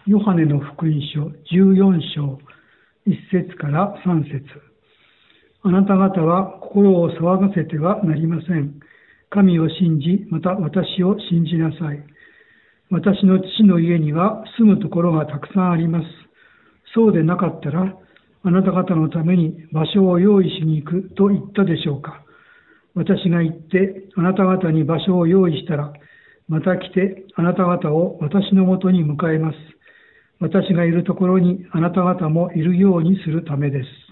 ヨハネの福音書14章1節から3節。あなた方は心を騒がせてはなりません。神を信じ、また私を信じなさい。私の父の家には住むところがたくさんあります。そうでなかったら、あなた方のために場所を用意しに行くと言ったでしょうか。私が行って、あなた方に場所を用意したら、また来て、あなた方を私のもとに迎えます。私がいるところにあなた方もいるようにするためです。